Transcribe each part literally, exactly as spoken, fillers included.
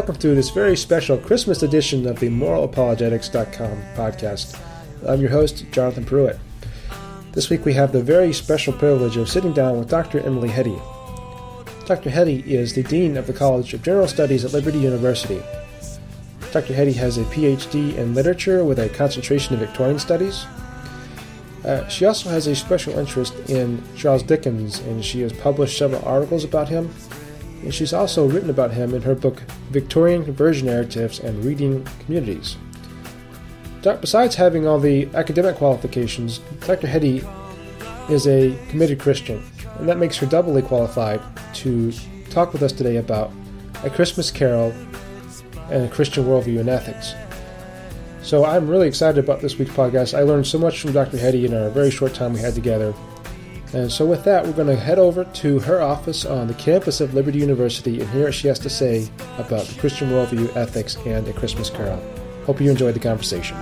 welcome to this very special Christmas edition of the moral apologetics dot com podcast. I'm your host, Jonathan Pruitt. This week we have the very special privilege of sitting down with Doctor Emily Heddy. Doctor Heddy is the Dean of the College of General Studies at Liberty University. Doctor Heddy has a P H D in literature with a concentration in Victorian studies. Uh, she also has a special interest in Charles Dickens, and she has published several articles about him. And she's also written about him in her book, Victorian Conversion Narratives and Reading Communities. Besides having all the academic qualifications, Doctor Heddy is a committed Christian, and that makes her doubly qualified to talk with us today about A Christmas Carol and a Christian worldview and ethics. So I'm really excited about this week's podcast. I learned so much from Doctor Heddy in our very short time we had together. And so with that, we're going to head over to her office on the campus of Liberty University and hear what she has to say about the Christian worldview, ethics, and A Christmas Carol. Hope you enjoyed the conversation.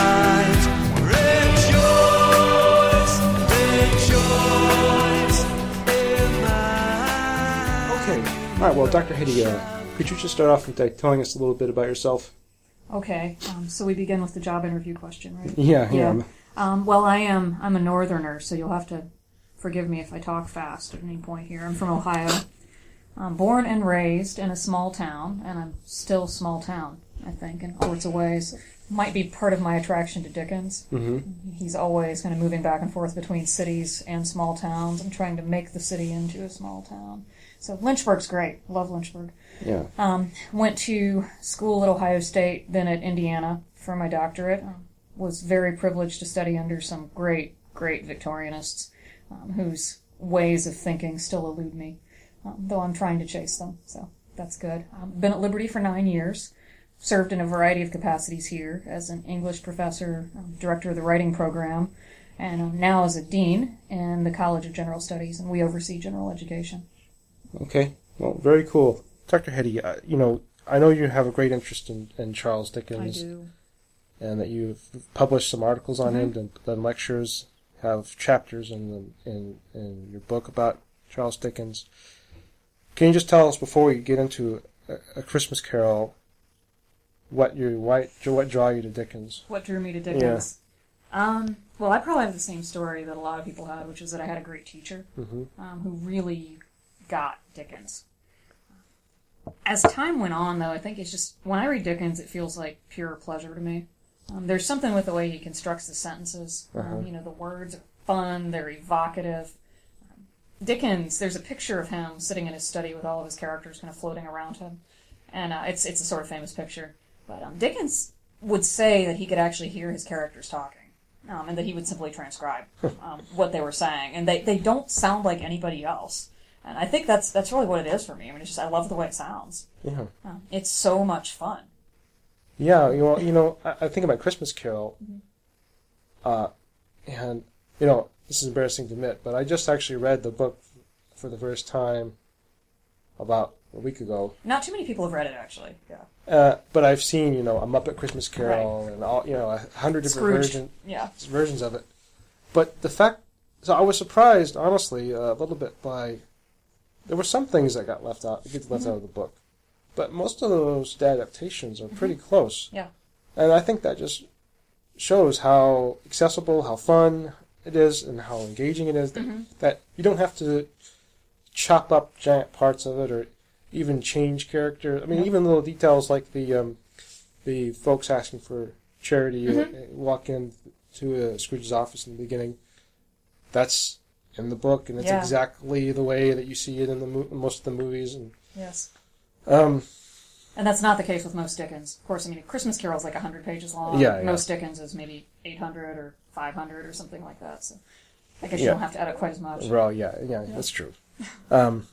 Okay. All right, well, Doctor Heddy, uh, could you just start off with telling us a little bit about yourself? Okay, um, so we begin with the job interview question, right? Yeah, yeah. yeah. Um, well, I am, I'm a northerner, so you'll have to forgive me if I talk fast at any point here. I'm from Ohio. I'm born and raised in a small town, and I'm still small town, I think, in all sorts of ways. Might be part of my attraction to Dickens. Mm-hmm. He's always kind of moving back and forth between cities and small towns and trying to make the city into a small town. So Lynchburg's great. Love Lynchburg. Yeah. Um, went to school at Ohio State, then at Indiana for my doctorate. Um, was very privileged to study under some great, great Victorianists. Um, whose ways of thinking still elude me, um, though I'm trying to chase them, so that's good. Um, been at Liberty for nine years, served in a variety of capacities here as an English professor, um, director of the writing program, and um, now as a dean in the College of General Studies, and we oversee general education. Okay, well, very cool. Doctor Heddy, uh, you know, I know you have a great interest in, in Charles Dickens. I do. And that you've published some articles on Mm-hmm. him, done lectures, have chapters in the, in in your book about Charles Dickens. Can you just tell us before we get into a, a Christmas Carol, what you why what draw you to Dickens? What drew me to Dickens? Yeah. Um, well, I probably have the same story that a lot of people had, which is that I had a great teacher mm-hmm. um, who really got Dickens. As time went on, though, I think it's just when I read Dickens, it feels like pure pleasure to me. Um, there's something with the way he constructs the sentences. Uh-huh. Um, you know, the words are fun, they're evocative. Um, Dickens, there's a picture of him sitting in his study with all of his characters kind of floating around him. And uh, it's it's a sort of famous picture. But um, Dickens would say that he could actually hear his characters talking, um, and that he would simply transcribe um, what they were saying. And they, they don't sound like anybody else. And I think that's that's really what it is for me. I mean, it's just, I love the way it sounds. Yeah. Um, it's so much fun. Yeah, you know, you know, I, I think about Christmas Carol, mm-hmm. uh, and, you know, this is embarrassing to admit, but I just actually read the book for the first time about a week ago. Not too many people have read it, actually, yeah. Uh, but I've seen, you know, A Muppet Christmas Carol, right. and all, you know, a hundred different version, yeah. versions of it. But the fact, so I was surprised, honestly, uh, a little bit by, there were some things that got left out, that get left mm-hmm. out of the book. But most of those adaptations are pretty mm-hmm. close. Yeah. And I think that just shows how accessible, how fun it is, and how engaging it is. Mm-hmm. That you don't have to chop up giant parts of it or even change character. I mean, mm-hmm. even little details like the um, the folks asking for charity, mm-hmm. walk in to uh, Scrooge's office in the beginning. That's in the book, and it's yeah. exactly the way that you see it in the mo- most of the movies. And yes. Um, and that's not the case with most Dickens. Of course, I mean, Christmas Carol is like one hundred pages long. Yeah, yeah. Most Dickens is maybe eight hundred or five hundred or something like that. So I guess yeah. you don't have to edit quite as much. Well, yeah, yeah, yeah. That's true. um,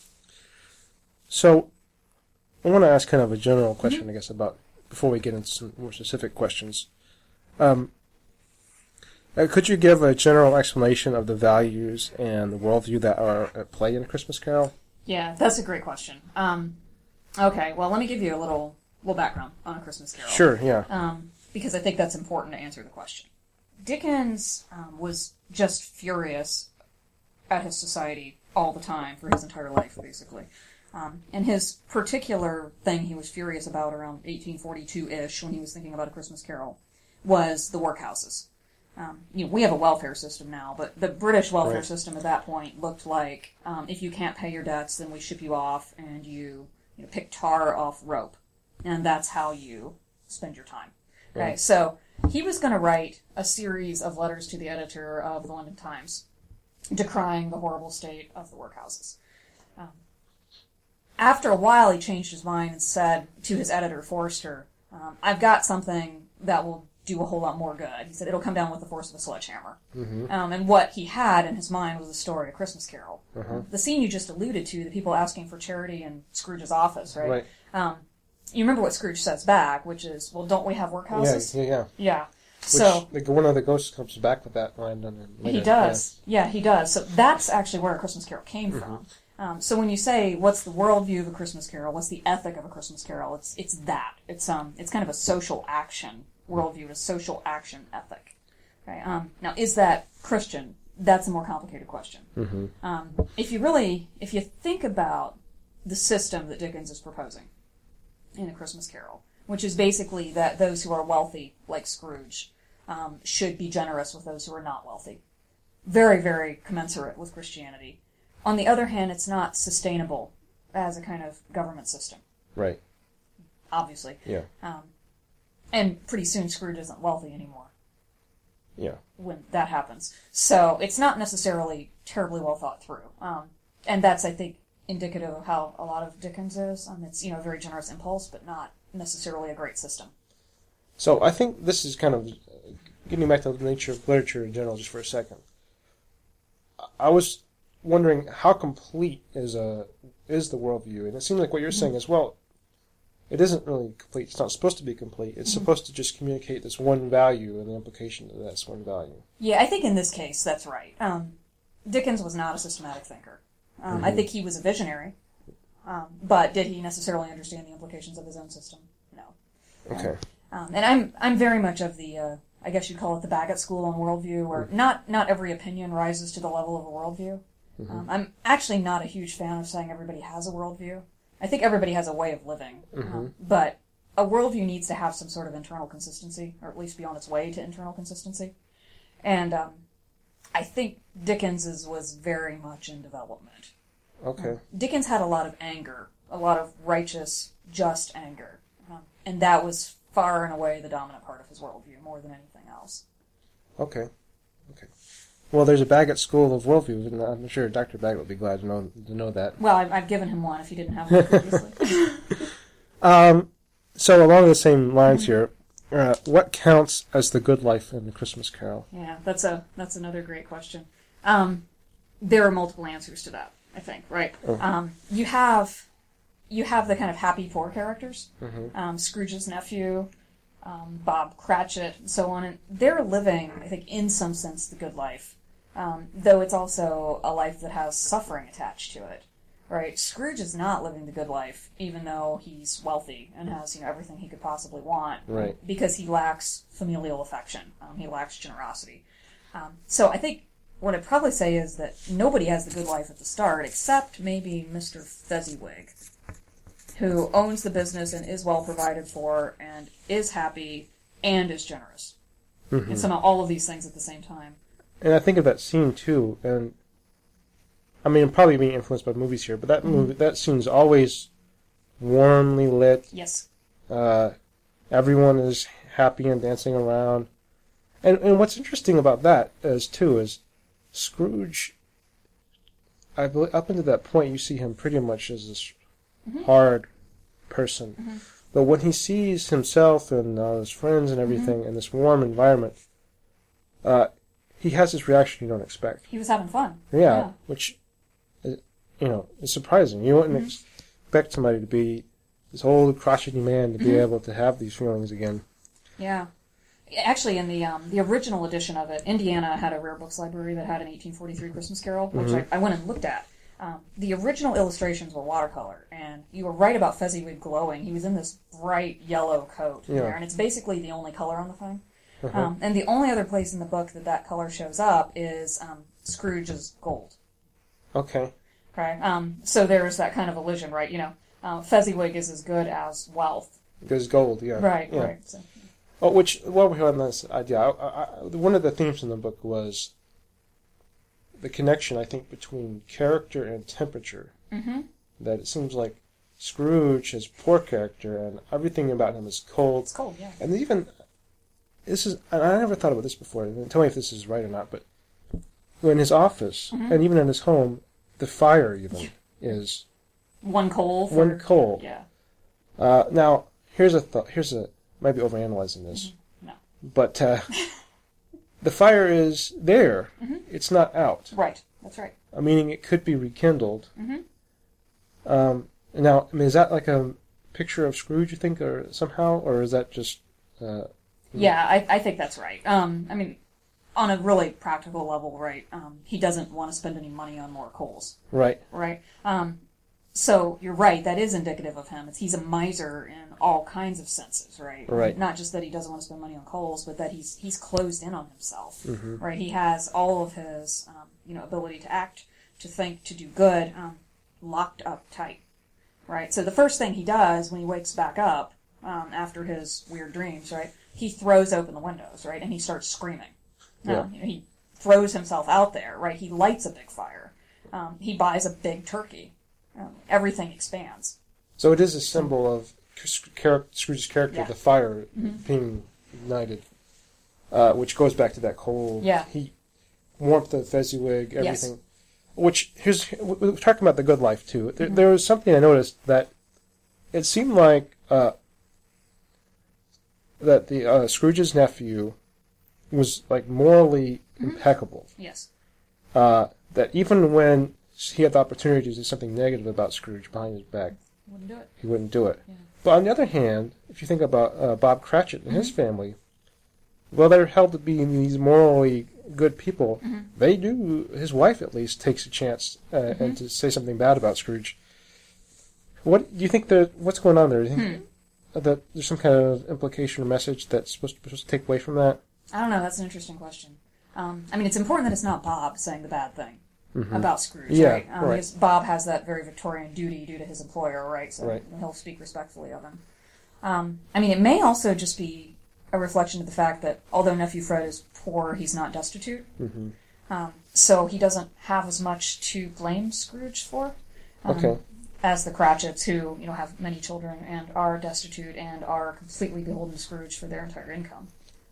so I want to ask kind of a general question, mm-hmm. I guess, about, before we get into some more specific questions. Um, uh, could you give a general explanation of the values and the worldview that are at play in A Christmas Carol? Yeah, that's a great question. Um, Okay, well, let me give you a little little background on A Christmas Carol. Sure, yeah. Um, because I think that's important to answer the question. Dickens um, was just furious at his society all the time for his entire life, basically. Um, and his particular thing he was furious about around eighteen forty-two-ish, when he was thinking about A Christmas Carol, was the workhouses. Um, you know, we have a welfare system now, but the British welfare right. system at that point looked like, um, if you can't pay your debts, then we ship you off and you, you know, pick tar off rope. And that's how you spend your time. Right? Right. So he was going to write a series of letters to the editor of the London Times decrying the horrible state of the workhouses. Um, after a while, he changed his mind and said to his editor, Forster, um, I've got something that will do a whole lot more good. He said, it'll come down with the force of a sledgehammer. Mm-hmm. Um, and what he had in his mind was the story of Christmas Carol. Uh-huh. The scene you just alluded to, the people asking for charity in Scrooge's office, right? Right. Um, you remember what Scrooge says back, which is, well, don't we have workhouses? Yeah, yeah, yeah. Yeah. Which, So like, one of the ghosts comes back with that line. And later, he does. Yeah. yeah, he does. So that's actually where A Christmas Carol came Mm-hmm. from. Um, so when you say, what's the worldview of A Christmas Carol? What's the ethic of A Christmas Carol? It's it's that. It's um it's kind of a social action worldview, a social action ethic. Right? Um, now, is that Christian? That's a more complicated question. Mm-hmm. Um, if you really, if you think about the system that Dickens is proposing in A Christmas Carol, which is basically that those who are wealthy, like Scrooge, um, should be generous with those who are not wealthy. Very, very commensurate with Christianity. On the other hand, it's not sustainable as a kind of government system, Right. obviously. Yeah. Um, and pretty soon Scrooge isn't wealthy anymore Yeah. when that happens. So it's not necessarily terribly well thought through. Um, and that's, I think, indicative of how a lot of Dickens is. Um, it's, you know, a very generous impulse, but not necessarily a great system. So I think this is kind of uh, getting back to the nature of literature in general just for a second. I was wondering how complete is a is the worldview, and it seems like what you're mm-hmm. saying is, well, it isn't really complete. It's not supposed to be complete. It's mm-hmm. supposed to just communicate this one value and the implication of that's one value. Yeah, I think in this case that's right. Um, Dickens was not a systematic thinker. Um, mm-hmm. I think he was a visionary, um, but did he necessarily understand the implications of his own system? No. Okay. Um, and I'm I'm very much of the, uh, I guess you'd call it the Bagot school on worldview, where mm-hmm. not not every opinion rises to the level of a worldview. Mm-hmm. Um, I'm actually not a huge fan of saying everybody has a worldview. I think everybody has a way of living, mm-hmm. um, but a worldview needs to have some sort of internal consistency, or at least be on its way to internal consistency. And um, I think Dickens's was very much in development. Okay. Um, Dickens had a lot of anger, a lot of righteous, just anger, um, and that was far and away the dominant part of his worldview, more than anything else. Okay. Okay. Well, there's a Bagot school of worldview, and I'm sure Doctor Bagot would be glad to know to know that. Well, I've, I've given him one if he didn't have one previously. um, so along the same lines here, uh, what counts as the good life in the Christmas Carol? Yeah, that's a that's another great question. Um, there are multiple answers to that, I think. Right? Oh. Um, you have you have the kind of happy poor characters, Mm-hmm. um, Scrooge's nephew, um, Bob Cratchit, and so on, and they're living, I think, in some sense, the good life. Um, though it's also a life that has suffering attached to it, right? Scrooge is not living the good life, even though he's wealthy and has, you know, everything he could possibly want, right? Because he lacks familial affection. Um, he lacks generosity. Um, so I think what I'd probably say is that nobody has the good life at the start, except maybe Mister Fezziwig, who owns the business and is well provided for and is happy and is generous. Mm-hmm. And somehow all of these things at the same time. And I think of that scene too, and I mean, I'm probably being influenced by movies here, but that mm-hmm. movie, that scene's always warmly lit. Yes. Uh, everyone is happy and dancing around, and and what's interesting about that is too is Scrooge. I believe up until that point, you see him pretty much as this mm-hmm. hard person, mm-hmm. but when he sees himself and uh, his friends and everything mm-hmm. in this warm environment, uh. he has this reaction you don't expect. He was having fun. Yeah, yeah. which, is, you know, is surprising. You wouldn't mm-hmm. expect somebody to be this old, crotchety man to be mm-hmm. able to have these feelings again. Yeah. Actually, in the um, the original edition of it, Indiana had a rare books library that had an eighteen forty-three Christmas Carol, which mm-hmm. I, I went and looked at. Um, the original illustrations were watercolor, and you were right about Fezziwig glowing. He was in this bright yellow coat yeah. there, and it's basically the only color on the thing. Uh-huh. Um, and the only other place in the book that that color shows up is um, Scrooge's gold. Okay. Okay, um, so there's that kind of illusion, right? You know, uh, Fezziwig is as good as wealth. Because gold, yeah. Right, yeah. right. So. Oh, which, while we're on this idea, I, I, I, one of the themes in the book was the connection, I think, between character and temperature. Mm-hmm. That it seems like Scrooge has poor character, and everything about him is cold. It's cold, yeah. And even, this is, and I never thought about this before, and tell me if this is right or not, but in his office, mm-hmm. and even in his home, the fire even is... One coal? For, one coal. Yeah. Uh, now, here's a thought, here's a, might be overanalyzing this. Mm-hmm. No. But, uh, the fire is there. Mm-hmm. It's not out. Right. That's right. Uh, meaning it could be rekindled. Mm-hmm. Um, now, I mean, is that like a picture of Scrooge, you think, or somehow, or is that just... Uh, yeah, I, I think that's right. Um, I mean, on a really practical level, right, um, he doesn't want to spend any money on more coals. Right. Right. Um, so you're right, that is indicative of him. It's, he's a miser in all kinds of senses, right? Right. Not just that he doesn't want to spend money on coals, but that he's he's closed in on himself, mm-hmm. right? He has all of his, um, you know, ability to act, to think, to do good, um, locked up tight, right? So the first thing he does when he wakes back up um, after his weird dreams, right, he throws open the windows, right, and he starts screaming. Yeah. Um, you know, he throws himself out there, right? He lights a big fire. Um, he buys a big turkey. Um, everything expands. So it is a symbol of Scrooge's character, yeah. the fire mm-hmm. being ignited, uh, which goes back to that cold yeah. heat, warmth of Fezziwig, everything. Yes. Which, here's, we're talking about the good life, too. There, mm-hmm. there was something I noticed that it seemed like uh, that the uh, Scrooge's nephew was, like, morally mm-hmm. impeccable. Yes. Uh, that even when he had the opportunity to do something negative about Scrooge behind his back, wouldn't do it. he wouldn't do it. Yeah. But on the other hand, if you think about uh, Bob Cratchit and mm-hmm. his family, well, they're held to be these morally good people. Mm-hmm. They do, his wife at least, takes a chance uh, mm-hmm. and to say something bad about Scrooge. What do you think that, what's going on there? Do you think hmm. that there's some kind of implication or message that's supposed to, supposed to take away from that? I don't know, that's an interesting question. Um, I mean, it's important that it's not Bob saying the bad thing. Mm-hmm. About Scrooge, yeah, right? Um, right. Because Bob has that very Victorian duty due to his employer, right? So right. he'll speak respectfully of him. Um, I mean, it may also just be a reflection of the fact that although Nephew Fred is poor, he's not destitute. Mm-hmm. Um, so he doesn't have as much to blame Scrooge for. Um, okay. As the Cratchits, who you know have many children and are destitute and are completely beholden to Scrooge for their entire income.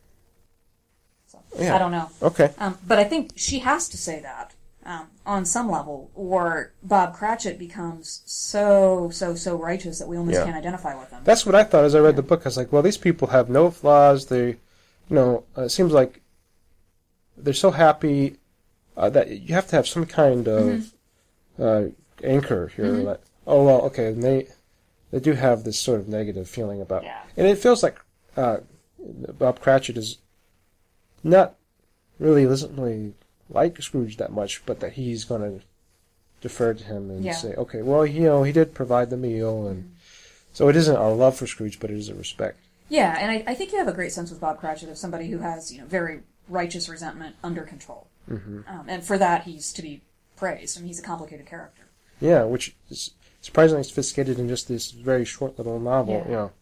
So yeah. I don't know. Okay. Um, but I think she has to say that. Um, on some level, or Bob Cratchit becomes so, so, so righteous that we almost yeah. can't identify with him. That's what I thought as I read the book. I was like, well, these people have no flaws. They, you know, uh, it seems like they're so happy uh, that you have to have some kind of mm-hmm. uh, anchor here. Mm-hmm. That, oh, well, okay, and they they do have this sort of negative feeling about yeah. And it feels like uh, Bob Cratchit is not really, doesn't really like Scrooge that much, but that he's going to defer to him and yeah. say, okay, well, you know, he did provide the meal, and mm-hmm. so it isn't a love for Scrooge, but it is a respect. Yeah, and I, I think you have a great sense with Bob Cratchit of somebody who has, you know, very righteous resentment under control. Mm-hmm. Um, and for that, he's to be praised. I mean, he's a complicated character. Yeah, which is surprisingly sophisticated in just this very short little novel, yeah. you know.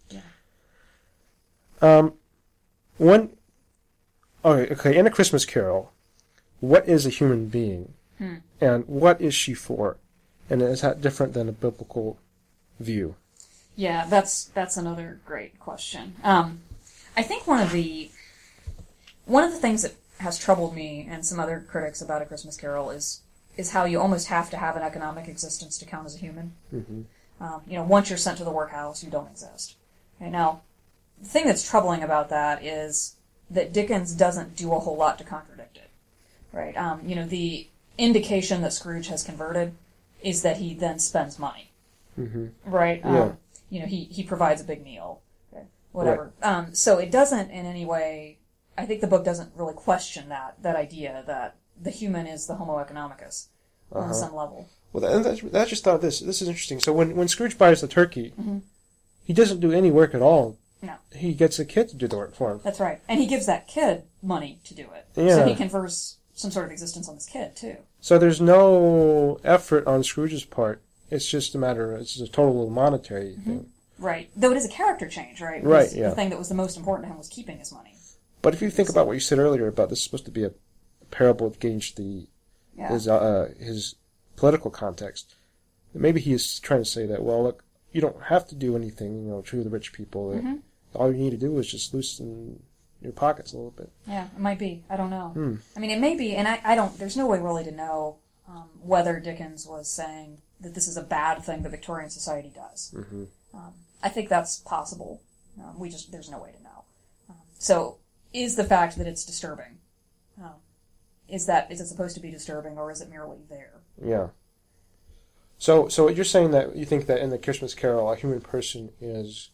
Yeah. Um, one, okay, okay, in A Christmas Carol, what is a human being? Hmm. And what is she for? And is that different than a biblical view? Yeah, that's that's another great question. Um, I think one of the one of the things that has troubled me and some other critics about A Christmas Carol is is how you almost have to have an economic existence to count as a human. Mm-hmm. Um, you know, once you're sent to the workhouse, you don't exist. Okay, now, the thing that's troubling about that is that Dickens doesn't do a whole lot to contradict it. Right? Um, you know, the indication that Scrooge has converted is that he then spends money. Mm-hmm. Right? Um, yeah. You know, he, he provides a big meal. Okay, whatever. Right. Um, so it doesn't in any way, I think the book doesn't really question that, that idea that the human is the homo economicus uh-huh. on some level. Well, that, that's, that's just thought this. This is interesting. So when, when Scrooge buys the turkey, mm-hmm. he doesn't do any work at all. No. He gets a kid to do the work for him. That's right. And he gives that kid money to do it. Yeah. So he confers some sort of existence on this kid, too. So there's no effort on Scrooge's part. It's just a matter of, it's a total monetary mm-hmm. thing. Right. Though it is a character change, right? Right, because yeah. The thing that was the most important to him was keeping his money. But if you think about what you said earlier about this is supposed to be a parable against the yeah. his uh, his political context, maybe he is trying to say that, well, look, you don't have to do anything, you know, to the rich people. Mm-hmm. All you need to do is just loosen your pockets a little bit. Yeah, it might be. I don't know. Hmm. I mean, it may be, and I, I don't, there's no way really to know um, whether Dickens was saying that this is a bad thing that Victorian society does. Mm-hmm. Um, I think that's possible. Um, we just, there's no way to know. Um, so, is the fact that it's disturbing, um, is that, is it supposed to be disturbing, or is it merely there? Yeah. So, so you're saying that you think that in the Christmas Carol, a human person is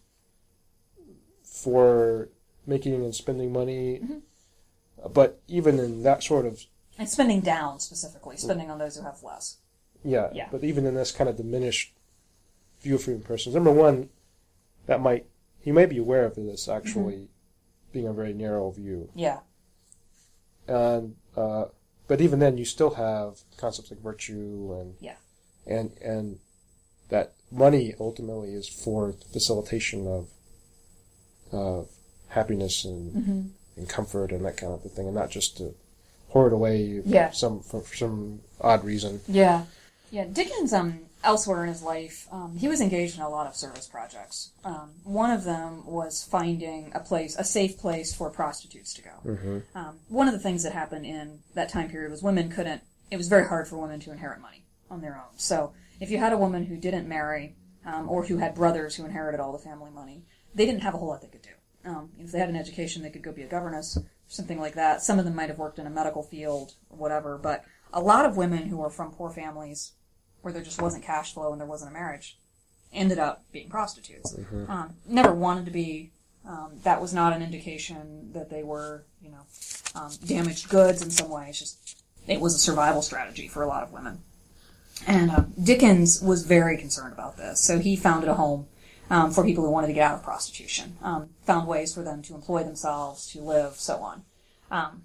for making and spending money, mm-hmm. but even in that sort of... And spending down, specifically, spending on those who have less. Yeah, yeah. But even in this kind of diminished view of human persons, number one, that might, he may be aware of this actually mm-hmm. being a very narrow view. Yeah. And, uh, but even then, you still have concepts like virtue and... Yeah. And and that money ultimately is for the facilitation of uh, happiness and mm-hmm. and comfort and that kind of thing, and not just to hoard away yeah. some for, for some odd reason. Yeah, yeah. Dickens, um, elsewhere in his life, um, he was engaged in a lot of service projects. Um, one of them was finding a place, a safe place for prostitutes to go. Mm-hmm. Um, one of the things that happened in that time period was women couldn't. It was very hard for women to inherit money on their own. So if you had a woman who didn't marry, um, or who had brothers who inherited all the family money, they didn't have a whole lot they could do. Um, if they had an education, they could go be a governess, or something like that. Some of them might have worked in a medical field or whatever, but a lot of women who were from poor families, where there just wasn't cash flow and there wasn't a marriage, ended up being prostitutes. Mm-hmm. Um, never wanted to be. Um, that was not an indication that they were, you know, um, damaged goods in some way. It's just, it was a survival strategy for a lot of women. And uh, Dickens was very concerned about this, so he founded a home um, for people who wanted to get out of prostitution, um, found ways for them to employ themselves, to live, so on. Um,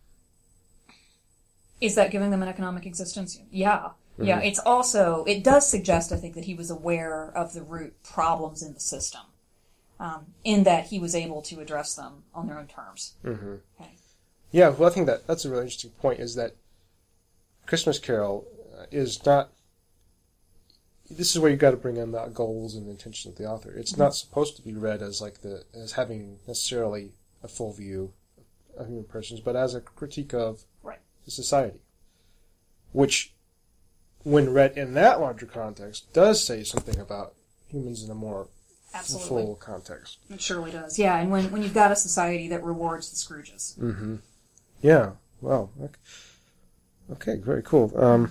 is that giving them an economic existence? Yeah. Mm-hmm. Yeah, it's also, it does suggest, I think, that he was aware of the root problems in the system, um, in that he was able to address them on their own terms. Mm-hmm. Okay. Yeah, well, I think that that's a really interesting point, is that Christmas Carol is not, this is where you've got to bring in the goals and intentions of the author. It's mm-hmm. not supposed to be read as like the, as having necessarily a full view of human persons, but as a critique of right. the society. Which, when read in that larger context, does say something about humans in a more Absolutely. full context. It surely does. Yeah, and when, when you've got a society that rewards the Scrooges. Mm-hmm. Yeah. Wow. Okay. Okay, very cool. Um,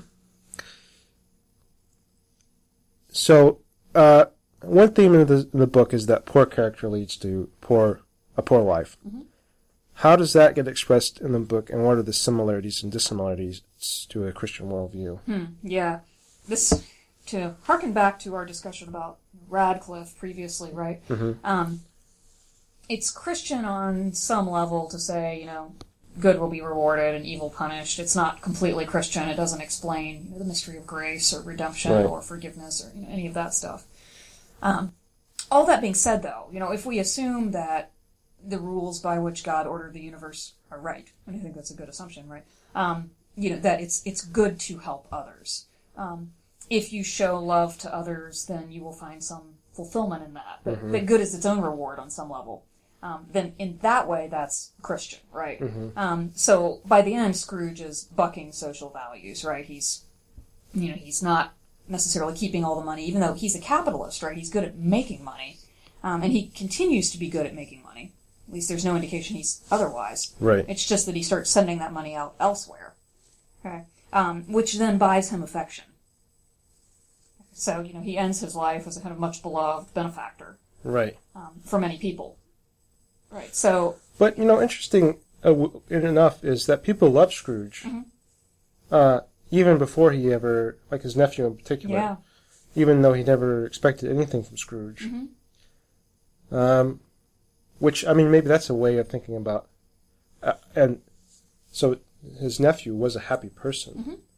so, uh, one theme in the, in the book is that poor character leads to poor a poor life. Mm-hmm. How does that get expressed in the book, and what are the similarities and dissimilarities to a Christian worldview? Hmm, yeah. This, to harken back to our discussion about Radcliffe previously, right? Mm-hmm. Um, it's Christian on some level to say, you know, good will be rewarded and evil punished. It's not completely Christian. It doesn't explain, you know, the mystery of grace or redemption right. or forgiveness or, you know, any of that stuff. Um, all that being said, though, you know, if we assume that the rules by which God ordered the universe are right, and I think that's a good assumption, right? Um, you know, that it's it's good to help others. Um, if you show love to others, then you will find some fulfillment in that. That, mm-hmm. that good is its own reward on some level. Um, then in that way, that's Christian, right? Mm-hmm. Um, so by the end, Scrooge is bucking social values, right? He's, you know, he's not necessarily keeping all the money, even though he's a capitalist, right? He's good at making money, um, and he continues to be good at making money. At least there's no indication he's otherwise. Right. It's just that he starts sending that money out elsewhere, okay? Um, which then buys him affection. So, you know, he ends his life as a kind of much beloved benefactor. Right. Um, for many people. Right, so... But, you know, interesting uh, enough is that people love Scrooge, mm-hmm. uh, even before he ever, like his nephew in particular, yeah. even though he never expected anything from Scrooge. Mm-hmm. Um, which, I mean, maybe that's a way of thinking about... Uh, and so his nephew was a happy person, mm-hmm.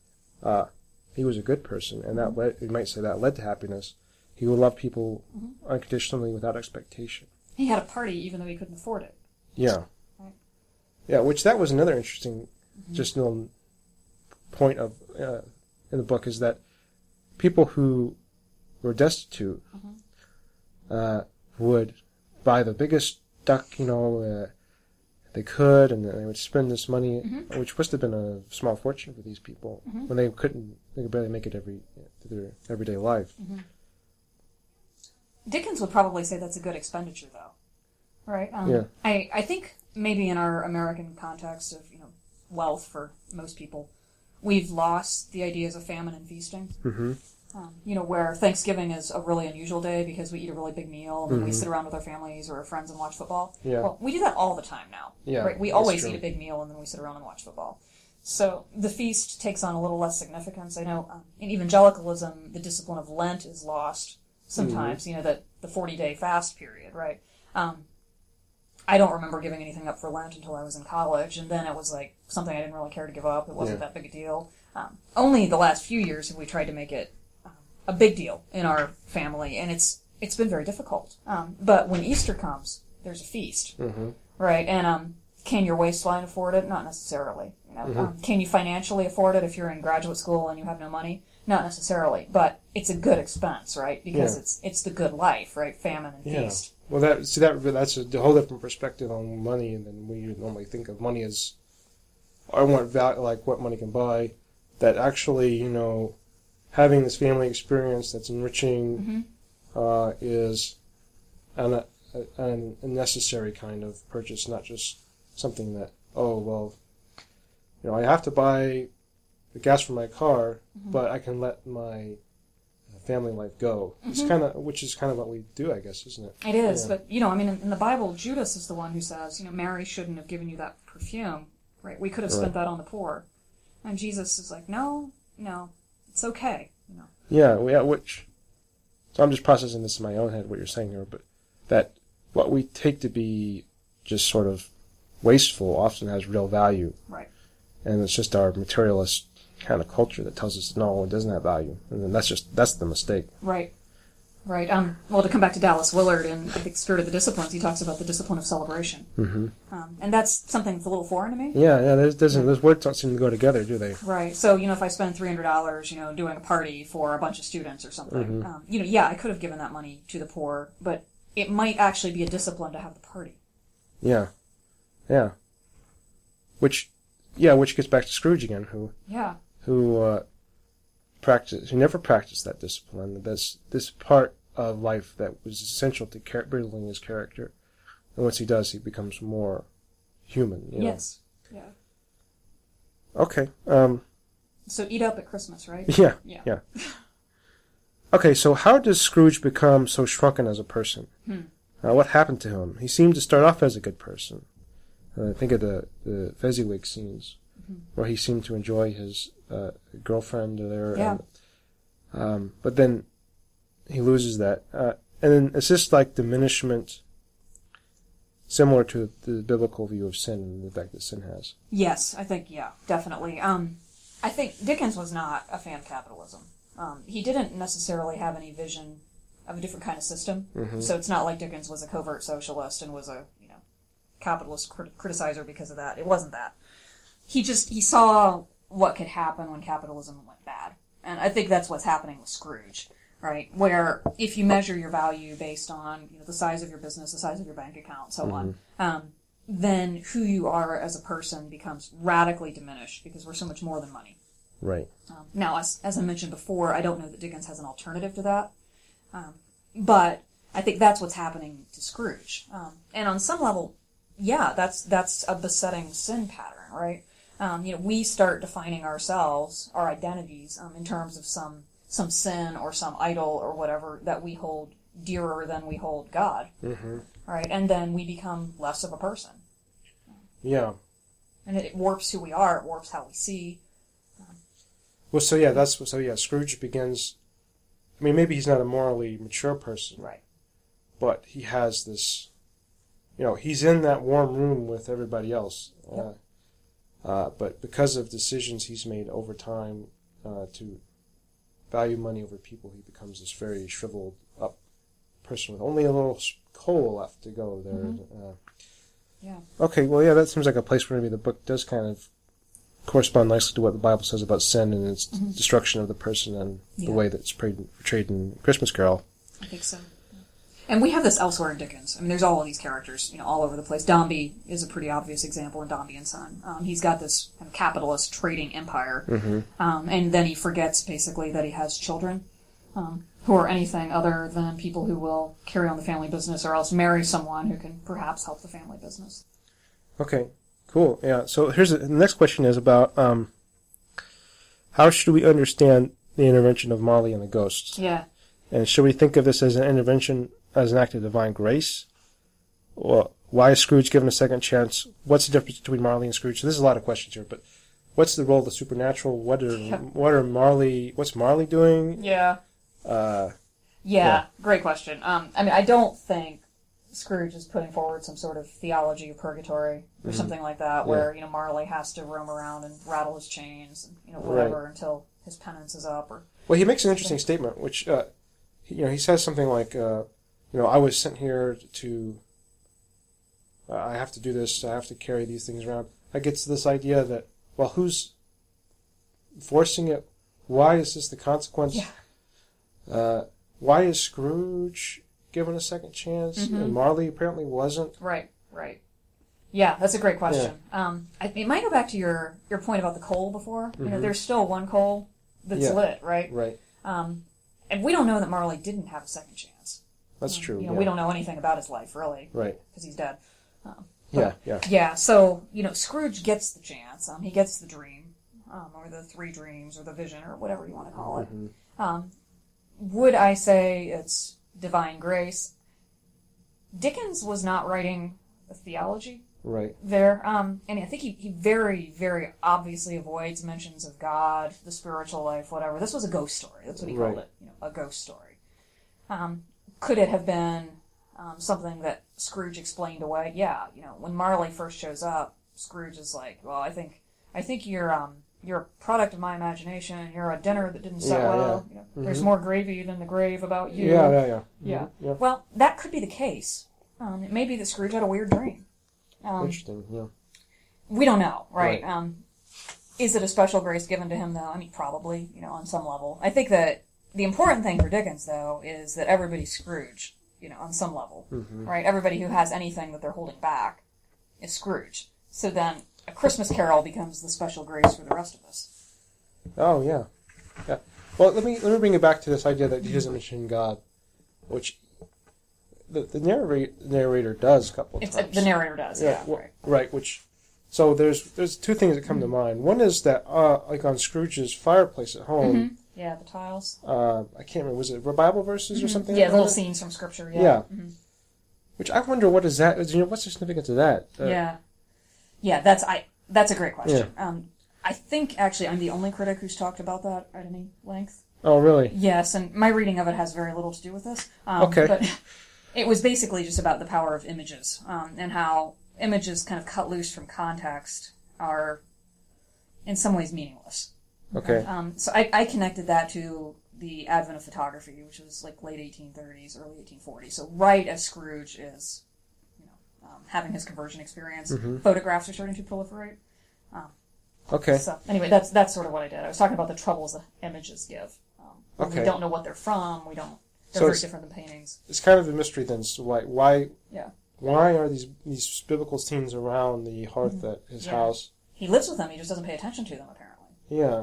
uh, he was a good person, and that led, you might say that led to happiness. He would love people mm-hmm. unconditionally without expectation. He had a party even though he couldn't afford it. Yeah. Right. Yeah, which that was another interesting, mm-hmm. just little point of uh, in the book is that people who were destitute mm-hmm. uh, would buy the biggest duck, you know, uh, they could, and they would spend this money, mm-hmm. which must have been a small fortune for these people, mm-hmm. when they couldn't, they could barely make it every through their everyday life. Mm-hmm. Dickens would probably say that's a good expenditure, though, right? Um, yeah. I, I think maybe in our American context of, you know, wealth for most people, we've lost the ideas of famine and feasting. Mm-hmm. Um, you know, where Thanksgiving is a really unusual day because we eat a really big meal and then mm-hmm. we sit around with our families or our friends and watch football. Yeah. Well, we do that all the time now. Yeah, right? We always true. eat a big meal and then we sit around and watch football. So the feast takes on a little less significance. I know um, in evangelicalism, the discipline of Lent is lost sometimes, mm-hmm. you know, the, the forty-day fast period, right? Um, I don't remember giving anything up for Lent until I was in college, and then it was like something I didn't really care to give up. It wasn't yeah. that big a deal. Um, only the last few years have we tried to make it um, a big deal in our family, and it's it's been very difficult. Um, but when Easter comes, there's a feast, mm-hmm. right? And um, can your waistline afford it? Not necessarily. You know? Mm-hmm. um, can you financially afford it if you're in graduate school and you have no money? Not necessarily, but it's a good expense, right? Because yeah. it's it's the good life, right? Famine and yeah. feast. Well, that see that that's a whole different perspective on money than we normally think of money as, I want value, like what money can buy. That actually, you know, having this family experience that's enriching mm-hmm. uh, is an, an a necessary kind of purchase, not just something that, oh well, you know, I have to buy the gas for my car, mm-hmm. but I can let my family life go. Mm-hmm. It's kind of, which is kind of what we do, I guess, isn't it? It is, yeah. but you know, I mean, in, in the Bible, Judas is the one who says, you know, Mary shouldn't have given you that perfume, right? We could have spent right. that on the poor, and Jesus is like, no, no, it's okay, you know. Yeah, yeah. Which, so I'm just processing this in my own head what you're saying here, but that what we take to be just sort of wasteful often has real value, right? And it's just our materialist kind of culture that tells us no, it doesn't have value, and then that's just that's the mistake. Right, right. Um, well, to come back to Dallas Willard and I think Spirit of the Disciplines, he talks about the discipline of celebration, mm-hmm. um, and that's something that's a little foreign to me. Yeah, yeah. There's doesn't those words don't seem to go together, do they? Right. So you know, if I spend three hundred dollars, you know, doing a party for a bunch of students or something, mm-hmm. um, you know, yeah, I could have given that money to the poor, but it might actually be a discipline to have the party. Yeah, yeah. Which, yeah, which gets back to Scrooge again, who yeah. who uh, practice, who never practiced that discipline. This this part of life that was essential to char- building his character, and once he does, he becomes more human. You know? Yes. Yeah. Okay. Um. So eat up at Christmas, right? Yeah. Yeah. Yeah. Okay. So how does Scrooge become so shrunken as a person? Hmm. Uh, what happened to him? He seemed to start off as a good person. Uh, think of the the Fezziwig scenes, mm-hmm. where he seemed to enjoy his uh, girlfriend there. Yeah. And, um, but then he loses that. Uh, and then it's just like diminishment, similar to the biblical view of sin and the effect that sin has. Yes, I think, yeah, definitely. Um, I think Dickens was not a fan of capitalism. Um, he didn't necessarily have any vision of a different kind of system. Mm-hmm. So it's not like Dickens was a covert socialist and was a, you know, capitalist crit- criticizer because of that. It wasn't that. He just, he saw what could happen when capitalism went bad. And I think that's what's happening with Scrooge, right? Where if you measure your value based on, you know, the size of your business, the size of your bank account, so mm-hmm. on, um, then who you are as a person becomes radically diminished because we're so much more than money. Right. Um, now, as, as I mentioned before, I don't know that Dickens has an alternative to that. Um, but I think that's what's happening to Scrooge. Um, and on some level, yeah, that's that's a besetting sin pattern, right? Um, you know, we start defining ourselves, our identities, um, in terms of some some sin or some idol or whatever that we hold dearer than we hold God, mm-hmm. right? And then we become less of a person. Yeah. And it, it warps who we are. It warps how we see. Um, well, so yeah, that's so yeah. Scrooge begins. I mean, maybe he's not a morally mature person, right? But he has this. You know, he's in that warm room with everybody else. Yep. Uh, uh, but because of decisions he's made over time, uh, to value money over people, he becomes this very shriveled up person with only a little coal left to go there. Mm-hmm. Uh, yeah. Okay, well, yeah, that seems like a place where maybe the book does kind of correspond nicely to what the Bible says about sin and its mm-hmm. destruction of the person and yeah. the way that it's portrayed in Christmas Carol. I think so. And we have this elsewhere in Dickens. I mean, there's all of these characters, you know, all over the place. Dombey is a pretty obvious example in Dombey and Son. Um, he's got this kind of capitalist trading empire, mm-hmm. um, and then he forgets, basically, that he has children um, who are anything other than people who will carry on the family business or else marry someone who can perhaps help the family business. Okay, cool. Yeah, so here's a, the next question is about um, how should we understand the intervention of Marley and the ghosts? Yeah. And should we think of this as an intervention as an act of divine grace? Well, why is Scrooge given a second chance? What's the difference between Marley and Scrooge? So there's a lot of questions here, but what's the role of the supernatural? What are yeah. what are Marley? What's Marley doing? Yeah. Uh, yeah, yeah. Great question. Um, I mean, I don't think Scrooge is putting forward some sort of theology of purgatory or mm-hmm. something like that, where yeah. you know Marley has to roam around and rattle his chains, and you know whatever right. until his penance is up. Or well, he makes an interesting statement, which uh, you know he says something like. Uh, You know, I was sent here to, uh, I have to do this, I have to carry these things around. That gets to this idea that, well, who's forcing it? Why is this the consequence? Yeah. Uh, why is Scrooge given a second chance? Mm-hmm. And Marley apparently wasn't. Right, right. Yeah, that's a great question. Yeah. Um, I, it might go back to your, your point about the coal before. Mm-hmm. You know, there's still one coal that's yeah. lit, right? Right. Um, and we don't know that Marley didn't have a second chance. That's true. You know, yeah. we don't know anything about his life, really. Right. Because he's dead. Um, yeah, yeah. Yeah, so, you know, Scrooge gets the chance. Um, he gets the dream, um, or the three dreams, or the vision, or whatever you want to call it. Mm-hmm. Um, would I say it's divine grace? Dickens was not writing a theology right. there. Um, and I think he, he very, very obviously avoids mentions of God, the spiritual life, whatever. This was a ghost story. That's what he right. called it. You know, a ghost story. Um, could it have been um, something that Scrooge explained away? Yeah, you know, when Marley first shows up, Scrooge is like, "Well, I think, I think you're, um, you're a product of my imagination. You're a dinner that didn't set yeah, well. Yeah. You know, mm-hmm. There's more gravy than the grave about you." Yeah, yeah, yeah. Mm-hmm. Yeah. yeah. Well, that could be the case. Um, it may be that Scrooge had a weird dream. Um, Interesting. Yeah. We don't know, right? right. Um, is it a special grace given to him, though? I mean, probably. You know, on some level. I think that. The important thing for Dickens, though, is that everybody's Scrooge, you know, on some level, mm-hmm. right? Everybody who has anything that they're holding back is Scrooge. So then A Christmas Carol becomes the special grace for the rest of us. Oh, yeah. Yeah. Well, let me let me bring it back to this idea that he doesn't mention God, which the, the narrator, narrator does a couple of it's times. A, the narrator does, yeah. yeah well, right. right, which... So there's there's two things that come mm-hmm. to mind. One is that, uh, like on Scrooge's fireplace at home... Mm-hmm. Yeah, the tiles. Uh, I can't remember. Was it Bible verses mm-hmm. or something? Yeah, like little that? scenes from Scripture. Yeah. yeah. Mm-hmm. Which I wonder what is that? You know, what's the significance of that? Uh, yeah. Yeah, that's I. That's a great question. Yeah. Um, I think actually I'm the only critic who's talked about that at any length. Oh, really? Yes, and my reading of it has very little to do with this. Um, okay. But it was basically just about the power of images um, and how images kind of cut loose from context are in some ways meaningless. Okay. Um, so I, I connected that to the advent of photography, which was like late eighteen thirties, early eighteen forties. So right as Scrooge is, you know, um, having his conversion experience, mm-hmm. photographs are starting to proliferate. Um, okay. So anyway, that's that's sort of what I did. I was talking about the troubles that images give. Um, okay. We don't know what they're from. We don't. They're so very different than paintings. It's kind of a mystery then. So why why yeah. why are these these biblical scenes around the hearth mm-hmm. at his yeah. house? He lives with them. He just doesn't pay attention to them apparently. Yeah.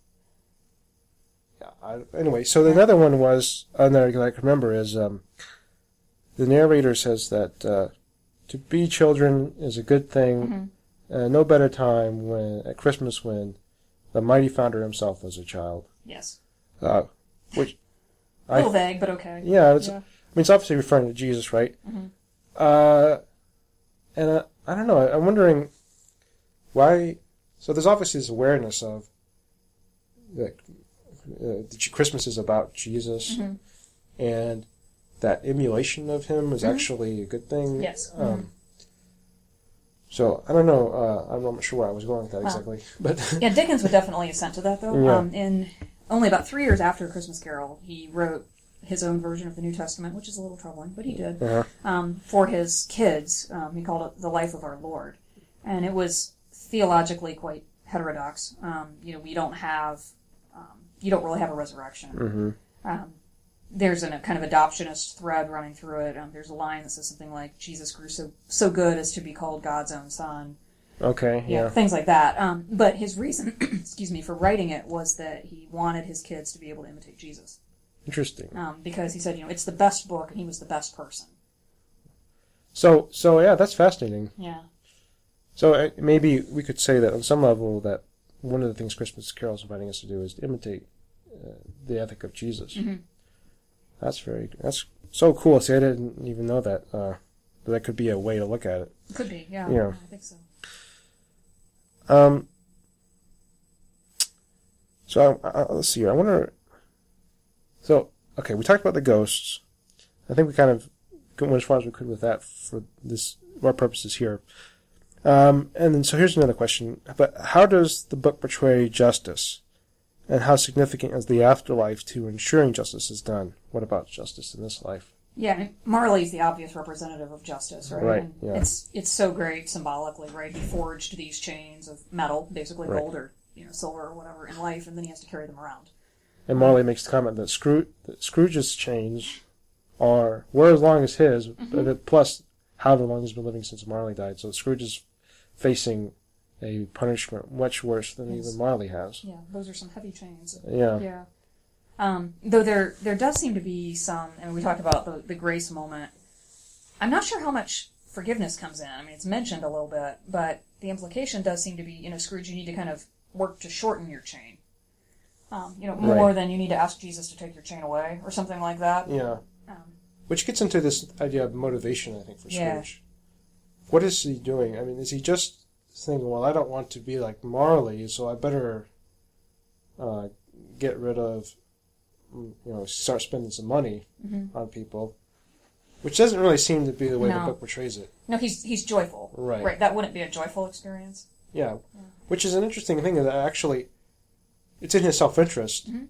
I, anyway, so the other one was, another that I can remember is, um, the narrator says that uh, to be children is a good thing, mm-hmm. uh, no better time when at Christmas when the mighty founder himself was a child. Yes. Uh, which a little I, vague, but okay. Yeah, it's, yeah. I mean, it's obviously referring to Jesus, right? Mm-hmm. Uh, and uh, I don't know, I, I'm wondering why, so there's obviously this awareness of, like, Uh, Christmas is about Jesus, mm-hmm. and that emulation of him is mm-hmm. actually a good thing. Yes. Um, mm-hmm. So, I don't know, uh, I'm not sure where I was going with that exactly. But yeah, Dickens would definitely assent to that, though. Yeah. Um, in only about three years after A Christmas Carol, he wrote his own version of the New Testament, which is a little troubling, but he did, uh-huh. um, for his kids. Um, he called it The Life of Our Lord. And it was theologically quite heterodox. Um, you know, we don't have, um, you don't really have a resurrection. Mm-hmm. Um, there's an, a kind of adoptionist thread running through it. Um, there's a line that says something like, Jesus grew so, so good as to be called God's own son. Okay, yeah. Yeah, things like that. Um, but his reason, excuse me, for writing it was that he wanted his kids to be able to imitate Jesus. Interesting. Um, because he said, you know, it's the best book, and he was the best person. So, so yeah, that's fascinating. Yeah. So uh, maybe we could say that on some level that one of the things Christmas Carol is inviting us to do is to imitate uh, the ethic of Jesus. Mm-hmm. That's very, that's so cool. See, I didn't even know that. Uh, that could be a way to look at it. Could be, yeah. Yeah. I think so. Um. So I, I, let's see here. I wonder. So okay, we talked about the ghosts. I think we kind of went as far as we could with that for this our purposes here. Um, and then so here's another question. But how does the book portray justice, and how significant is the afterlife to ensuring justice is done? What about justice in this life? Yeah, I mean, Marley's the obvious representative of justice, right? Right, And yeah. It's it's so great symbolically, right? He forged these chains of metal, basically Right. gold or you know silver or whatever, in life, and then he has to carry them around. And Marley makes the comment that, Scrooge, that Scrooge's chains are were as long as his, Mm-hmm. but plus however long he's been living since Marley died. So Scrooge is facing a punishment much worse than Yes. even Marley has. Yeah, those are some heavy chains. Yeah. Yeah. Um, though there there does seem to be some, and we talked about the, the grace moment. I'm not sure how much forgiveness comes in. I mean, it's mentioned a little bit, but the implication does seem to be, you know, Scrooge, you need to kind of work to shorten your chain. Um, you know, more Right. than you need to ask Jesus to take your chain away or something like that. Yeah. Um, Which gets into this idea of motivation, I think, for Yeah. Scrooge. What is he doing? I mean, is he just thinking, well, I don't want to be like Marley, so I better uh, get rid of, you know, start spending some money mm-hmm. on people? Which doesn't really seem to be the way No. the book portrays it. No, he's he's joyful. Right. Right. That wouldn't be a joyful experience. Yeah. Yeah. Which is an interesting thing that actually it's in his self-interest Mm-hmm.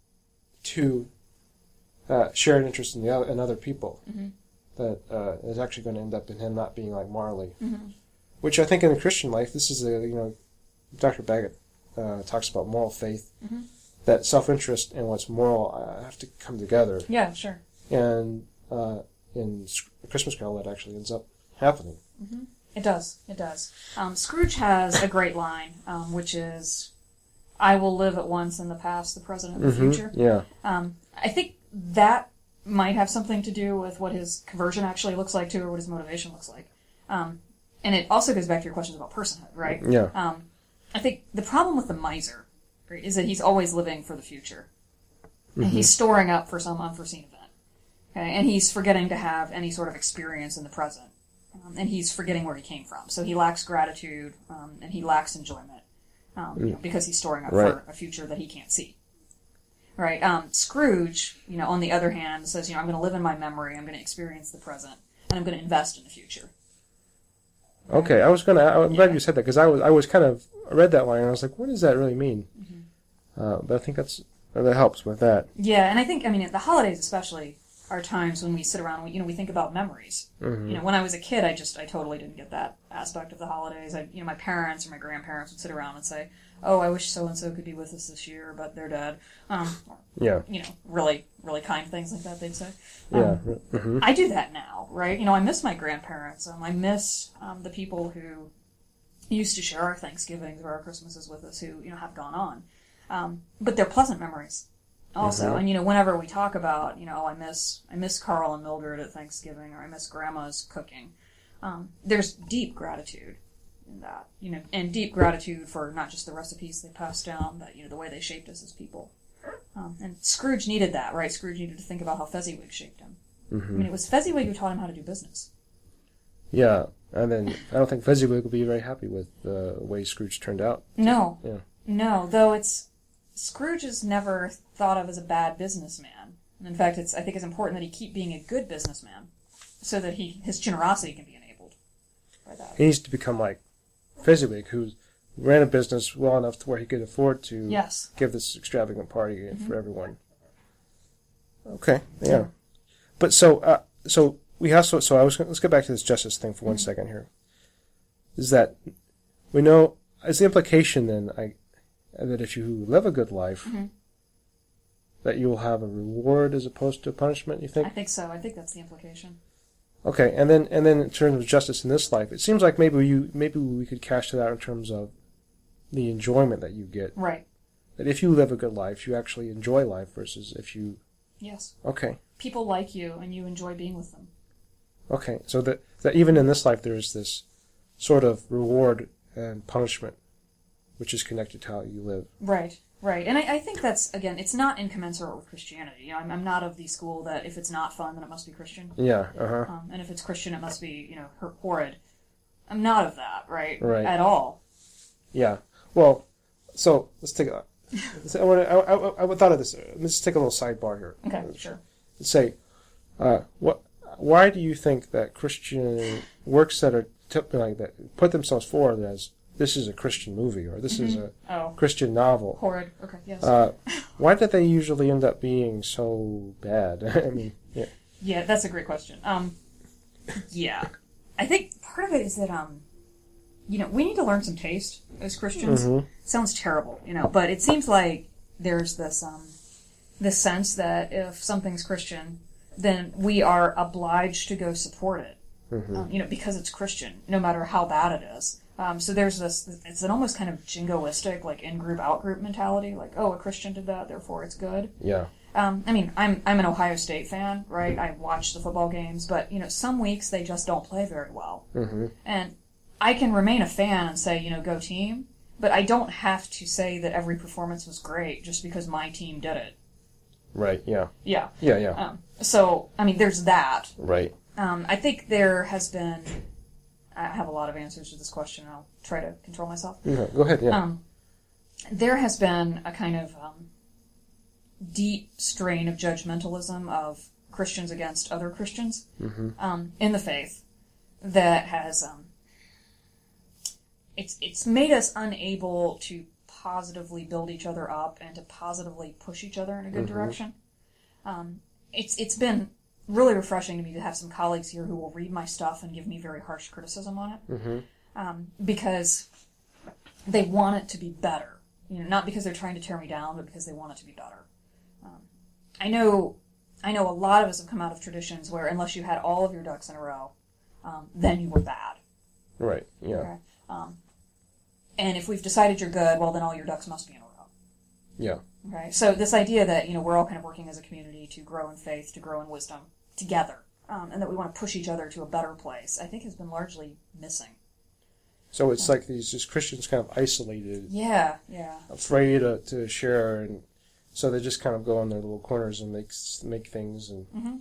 to uh, share an interest in the other, in other people. Mm-hmm. That uh, is actually going to end up in him not being like Marley. Mm-hmm. Which I think in the Christian life, this is a, you know, Doctor Baggett uh, talks about moral faith. Mm-hmm. That self-interest and what's moral uh, have to come together. Yeah, sure. And uh, in Christmas Carol, that actually ends up happening. Mm-hmm. It does. It does. Um, Scrooge has a great line, um, which is, "I will live at once in the past, the present, and the Mm-hmm. future." Yeah. Um, I think that might have something to do with what his conversion actually looks like, too, or what his motivation looks like. Um, and it also goes back to your questions about personhood, right? Yeah. Um, I think the problem with the miser, right, is that he's always living for the future. Mm-hmm. And he's storing up for some unforeseen event. Okay? And he's forgetting to have any sort of experience in the present. Um, and he's forgetting where he came from. So he lacks gratitude, um, and he lacks enjoyment, um, you know, because he's storing up Right. for a future that he can't see. Right? Um, Scrooge, you know, on the other hand, says, you know, I'm going to live in my memory, I'm going to experience the present, and I'm going to invest in the future. Okay, I was gonna. I'm glad Yeah. you said that because I was. I was kind of I read that line and I was like, what does that really mean? Mm-hmm. Uh, but I think that's that helps with that. Yeah, and I think, I mean, the holidays especially are times when we sit around, we, you know, we think about memories. Mm-hmm. You know, when I was a kid, I just, I totally didn't get that aspect of the holidays. I, you know, my parents or my grandparents would sit around and say, oh, I wish so-and-so could be with us this year, but they're dead. Um, or, Yeah. you know, really, really kind things like that, they'd say. Yeah. Um, Mm-hmm. I do that now, right? You know, I miss my grandparents. Um, I miss um, the people who used to share our Thanksgivings or our Christmases with us who, you know, have gone on. Um, but they're pleasant memories also. Mhm. And, you know, whenever we talk about, you know, oh, I miss, I miss Carl and Mildred at Thanksgiving, or I miss Grandma's cooking, um, there's deep gratitude in that, you know, and deep gratitude for not just the recipes they passed down, but, you know, the way they shaped us as people. Um, and Scrooge needed that, right? Scrooge needed to think about how Fezziwig shaped him. Mm-hmm. I mean, it was Fezziwig who taught him how to do business. Yeah, and then I don't think Fezziwig will be very happy with the way Scrooge turned out. No. Yeah. No, though it's, Scrooge is never thought of as a bad businessman. And in fact, it's, I think it's important that he keep being a good businessman so that he, his generosity can be enabled by that. he needs to become like Fezziwig, who ran a business well enough to where he could afford to yes. give this extravagant party mm-hmm. for everyone. Okay, yeah. yeah. But so, uh, so we also, so I was, let's get back to this justice thing for one mm-hmm. second here. Is that we know, is the implication then, I, that if you live a good life, mm-hmm. that you will have a reward as opposed to a punishment, you think? I think so. I think that's the implication. Okay, and then and then in terms of justice in this life, it seems like maybe you maybe we could cast it out in terms of the enjoyment that you get. Right. That if you live a good life, you actually enjoy life versus if you... Yes. Okay. People like you and you enjoy being with them. Okay, so that, that even in this life there is this sort of reward and punishment which is connected to how you live. Right, right. And I, I think that's, again, it's not incommensurate with Christianity. You know, I'm, I'm not of the school that if it's not fun, then it must be Christian. Yeah, uh-huh. Um, and if it's Christian, it must be, you know, horrid. I'm not of that, right? Right. At all. Yeah. Well, so let's take a... I, wanna, I, I, I thought of this. Let's take a little sidebar here. Okay, sure. Let's say, uh, what? Why do you think that Christian works that are t- like that put themselves forward as this is a Christian movie or this mm-hmm. is a oh. Christian novel? Horrid. Okay. Yes. Uh, why did they usually end up being so bad? I mean, yeah. Yeah, that's a great question. Um, yeah, I think part of it is that um. You know, we need to learn some taste as Christians. Mm-hmm. Sounds terrible, you know, but it seems like there's this um, this sense that if something's Christian, then we are obliged to go support it, mm-hmm. um, you know, because it's Christian, no matter how bad it is. Um, so there's this, it's an almost kind of jingoistic, like in-group, out-group mentality, like, oh, a Christian did that, therefore it's good. Yeah. Um, I mean, I'm I'm an Ohio State fan, right? I watch the football games, but, you know, some weeks they just don't play very well. Mm-hmm. And I can remain a fan and say, you know, go team, but I don't have to say that every performance was great just because my team did it. Right, yeah. Yeah. Yeah, yeah. Um, so, I mean, there's that. Right. Um, I think there has been... I have a lot of answers to this question, and I'll try to control myself. Yeah, go ahead, yeah. Um, there has been a kind of um, deep strain of judgmentalism of Christians against other Christians mm-hmm. um, in the faith that has... Um, It's it's made us unable to positively build each other up and to positively push each other in a good mm-hmm. direction. Um, it's it's been really refreshing to me to have some colleagues here who will read my stuff and give me very harsh criticism on it, mm-hmm. um, because they want it to be better. You know, not because they're trying to tear me down, but because they want it to be better. Um, I know I know a lot of us have come out of traditions where unless you had all of your ducks in a row, um, then you were bad. Right. Yeah. Okay? Um, And if we've decided you're good, well, then all your ducks must be in a row. Yeah. Okay. So this idea that, you know, we're all kind of working as a community to grow in faith, to grow in wisdom together, um, and that we want to push each other to a better place, I think has been largely missing. So it's um, like these just Christians kind of isolated. Yeah, yeah. Afraid to, to share, and so they just kind of go in their little corners and make make things and. Mm-hmm.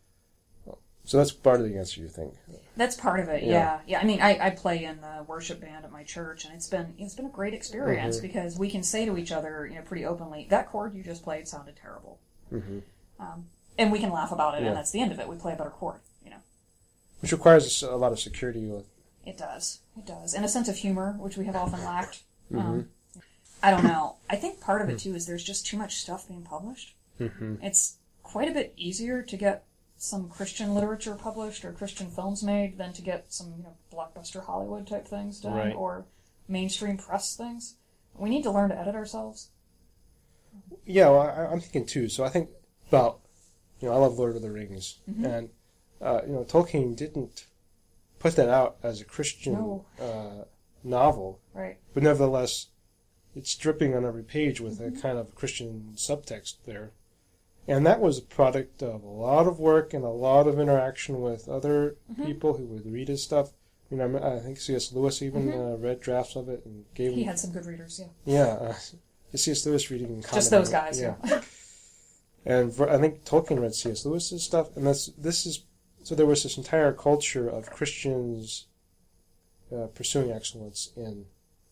So that's part of the answer, you think? That's part of it, yeah. Yeah, yeah. I mean, I, I play in the worship band at my church, and it's been it's been a great experience mm-hmm. because we can say to each other, you know, pretty openly, that chord you just played sounded terrible. Mm-hmm. Um, and we can laugh about it, yeah. and that's the end of it. We play a better chord, you know. Which requires a lot of security. With... It does. It does. And a sense of humor, which we have often lacked. Mm-hmm. Um, I don't know. I think part of it, too, is there's just too much stuff being published. Mm-hmm. It's quite a bit easier to get some Christian literature published or Christian films made than to get some, you know, blockbuster Hollywood type things done right. or mainstream press things. We need to learn to edit ourselves. Yeah, well, I, I'm thinking too. So I think about, you know, I love Lord of the Rings, mm-hmm. and uh, you know, Tolkien didn't put that out as a Christian no. uh, novel, right? But nevertheless, it's dripping on every page with mm-hmm. a kind of Christian subtext there. And that was a product of a lot of work and a lot of interaction with other mm-hmm. people who would read his stuff. You know, I think C S. Lewis even mm-hmm. uh, read drafts of it and gave. He him, had some good readers, yeah. Yeah, uh, C S. Lewis reading. Just those guys, yeah. yeah. And for, I think Tolkien read C S. Lewis's stuff, and that's this is so there was this entire culture of Christians uh, pursuing excellence in.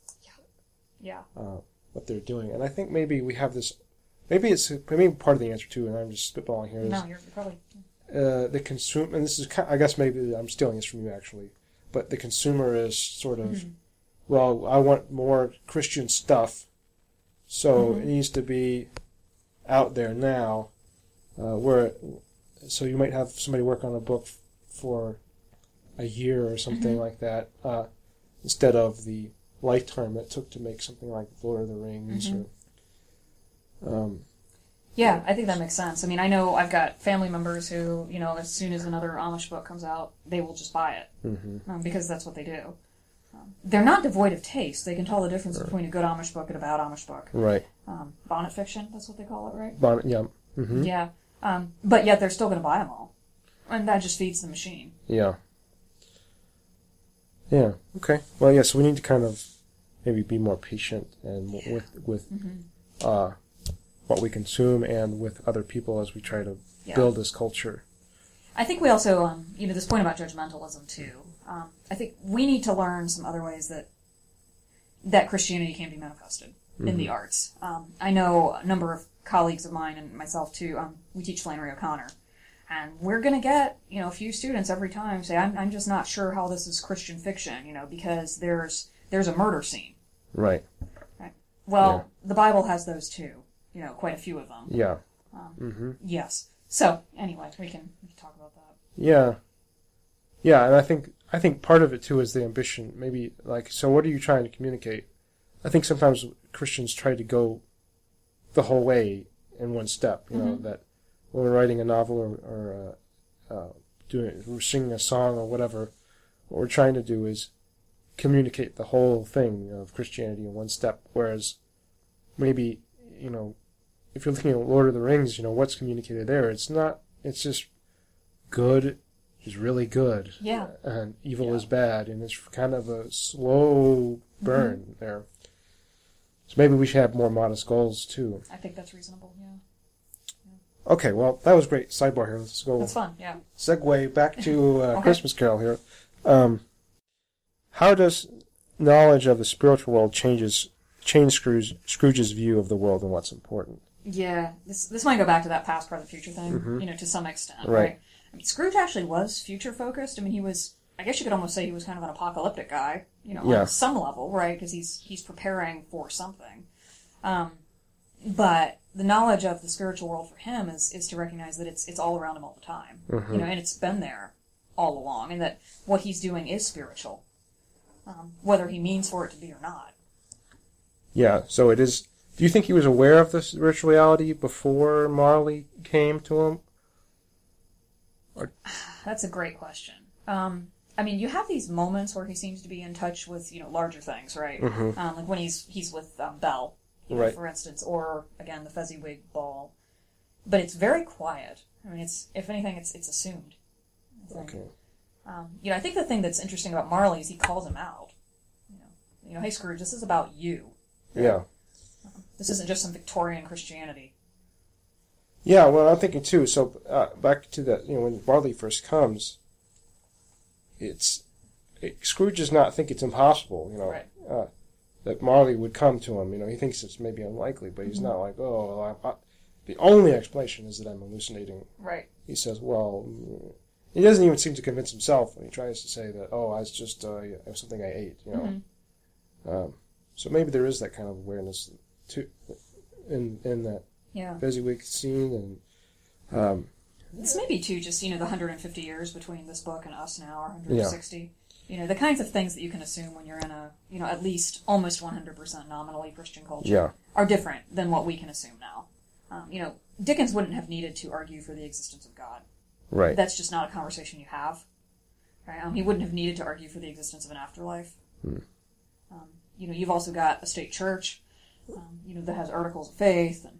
Yeah. Yeah. Uh, what they're doing, and I think maybe we have this. Maybe it's maybe part of the answer too, and I'm just spitballing here. Is, no, you're probably uh, the consume, and this is kind of, I guess maybe I'm stealing this from you actually, but the consumer is sort of, Mm-hmm. well, I want more Christian stuff, so Mm-hmm. it needs to be out there now. Uh, where, so you might have somebody work on a book f- for a year or something Mm-hmm. like that, uh, instead of the lifetime it took to make something like Lord of the Rings. Mm-hmm. Or, um, Yeah, I think that makes sense. I mean, I know I've got family members who, you know, as soon as another Amish book comes out, they will just buy it mm-hmm. um, because that's what they do. Um, they're not devoid of taste. They can tell the difference Sure. between a good Amish book and a bad Amish book. Right. Um, bonnet fiction, that's what they call it, right? Bonnet, yeah. Mm-hmm. Yeah. Um, but yet they're still going to buy them all. And that just feeds the machine. Yeah. Yeah. Okay. Well, yes, we need to kind of maybe be more patient and w- with with Mm-hmm. uh, what we consume and with other people as we try to Yeah. build this culture. I think we also, um, you know, this point about judgmentalism too. Um, I think we need to learn some other ways that that Christianity can be manifested mm-hmm. in the arts. Um, I know a number of colleagues of mine and myself too. Um, we teach Flannery O'Connor, and we're going to get, you know, a few students every time say, "I'm I'm just not sure how this is Christian fiction," you know, because there's there's a murder scene. Right. Right. Well, Yeah. the Bible has those too. You know, quite a few of them. Yeah. Um, Mm-hmm. Yes. So anyway, we can, we can talk about that. Yeah. Yeah, and I think I think part of it too is the ambition. Maybe like, so what are you trying to communicate? I think sometimes Christians try to go the whole way in one step. You know, Mm-hmm. that when we're writing a novel or, or uh, uh, doing we're singing a song or whatever, what we're trying to do is communicate the whole thing of Christianity in one step. Whereas maybe, you know, if you're looking at Lord of the Rings, you know, what's communicated there? It's not. It's just good is really good. Yeah. And evil Yeah. is bad, and it's kind of a slow burn Mm-hmm. there. So maybe we should have more modest goals too. I think that's reasonable. Yeah. Okay, well, that was great. Sidebar here. Let's go. That's fun. Yeah. Segue back to uh, Okay. Christmas Carol here. Um, how does knowledge of the spiritual world changes change Scrooge, Scrooge's view of the world and what's important? Yeah, this this might go back to that past, present, future thing, Mhm. you know, to some extent, Right. right? I mean, Scrooge actually was future focused. I mean, he was, I guess you could almost say he was kind of an apocalyptic guy, you know, Yeah. on some level, right? Because he's he's preparing for something. Um, but the knowledge of the spiritual world for him is is to recognize that it's it's all around him all the time, Mhm. you know, and it's been there all along, and that what he's doing is spiritual, um, whether he means for it to be or not. Yeah, so it is. Do you think he was aware of this spiritual reality before Marley came to him? That's a great question. Um, I mean, you have these moments where he seems to be in touch with, you know, larger things, right? Mhm. Um, like when he's he's with um, Belle, you know, Right. for instance, or again the Fezziwig ball. But it's very quiet. I mean, it's if anything, it's it's assumed. I think. Okay. Um, you know, I think the thing that's interesting about Marley is he calls him out. You know, you know, hey Scrooge, this is about you. Yeah. This isn't just some Victorian Christianity. Yeah, well, I'm thinking too. So uh, back to that, you know, when Marley first comes, it's it, Scrooge does not think it's impossible, you know, Right. uh, that Marley would come to him. You know, he thinks it's maybe unlikely, but he's Mm-hmm. not like, oh, well, I, I, the only explanation is that I'm hallucinating. Right. He says, well, mm, he doesn't even seem to convince himself when he tries to say that, oh, it's just uh, it was something I ate, you know. Mm-hmm. Um, so maybe there is that kind of awareness too in in that Yeah. Fezziwig scene, and um, This may be, too, just, you know, the one hundred fifty years between this book and us now, or one hundred sixty. Yeah. You know, the kinds of things that you can assume when you're in a, you know, at least almost one hundred percent nominally Christian culture Yeah. are different than what we can assume now. Um, you know, Dickens wouldn't have needed to argue for the existence of God. right. That's just not a conversation you have. Right? Um, he wouldn't have needed to argue for the existence of an afterlife. Hmm. Um, you know, you've also got a state church, um, you know, that has articles of faith and